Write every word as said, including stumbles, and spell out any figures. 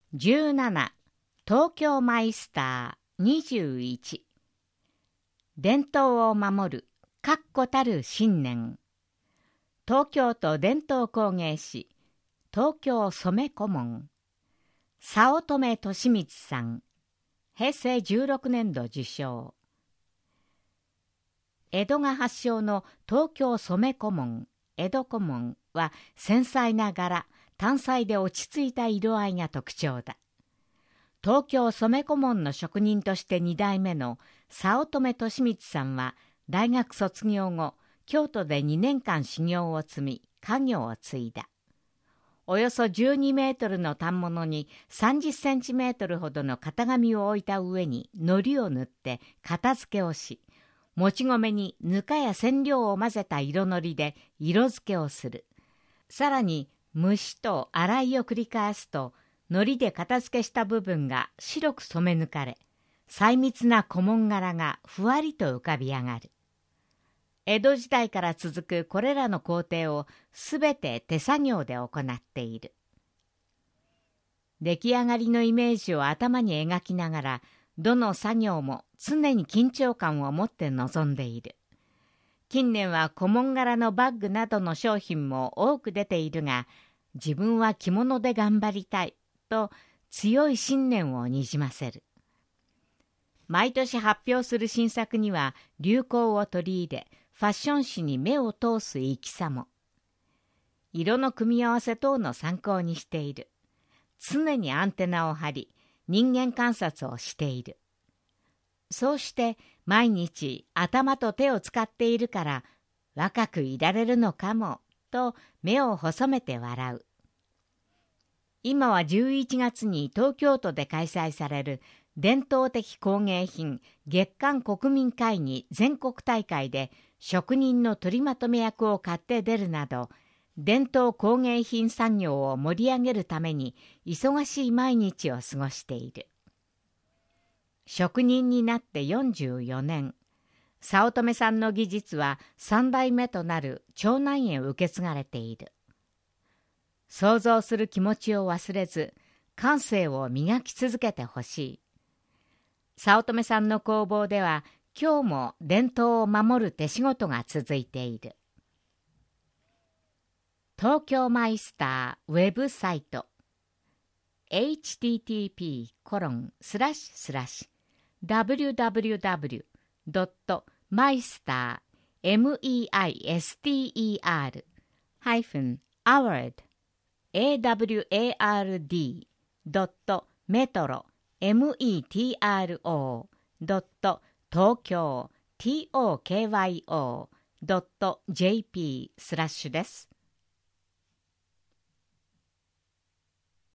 じゅうなな東京マイスターにじゅういち伝統を守る確固たる信念。東京都伝統工芸士東京染顧問早乙女利光さん、平成じゅうろくねんど受賞。江戸が発祥の東京染顧問、江戸小紋は繊細な柄、単細で落ち着いた色合いが特徴だ。東京染顧問の職人としてに代目の早乙女利光さんは大学卒業後、京都でにねんかん修行を積み、家業を継いだ。およそじゅうにメートルの反物にさんじゅっセンチメートルほどの型紙を置いた上に糊を塗って片付けをし、もち米にぬかや染料を混ぜた色のりで色付けをする。さらに蒸しと洗いを繰り返すと、糊で片付けした部分が白く染め抜かれ、細密な小紋柄がふわりと浮かび上がる。江戸時代から続くこれらの工程をすべて手作業で行っている。出来上がりのイメージを頭に描きながら、どの作業も常に緊張感を持って臨んでいる。近年は小紋柄のバッグなどの商品も多く出ているが、自分は着物で頑張りたいと強い信念をにじませる。毎年発表する新作には流行を取り入れ、ファッション誌に目を通すいきさも。色の組み合わせ等の参考にしている。常にアンテナを張り、人間観察をしている。そうして毎日頭と手を使っているから若くいられるのかもと目を細めて笑う。今はじゅういちがつに東京都で開催される伝統的工芸品月間国民会議全国大会で職人の取りまとめ役を買って出るなど、伝統工芸品産業を盛り上げるために忙しい毎日を過ごしている。職人になってよんじゅうよねん、早乙女さんの技術はさん代目となる長男へ受け継がれている。想像する気持ちを忘れず、感性を磨き続けてほしい。早乙女さんの工房では、今日も伝統を守る手仕事が続いている。東京マイスターウェブサイト エイチティーティーピーコロンスラッシュスラッシュダブリューダブリューダブリュードットマイスター メイスター ハイフンアワード エーダブリューエーアールディー ドットメトロ メトロ ドット東京 トーキョー ドット ジェーピー スラッシュです。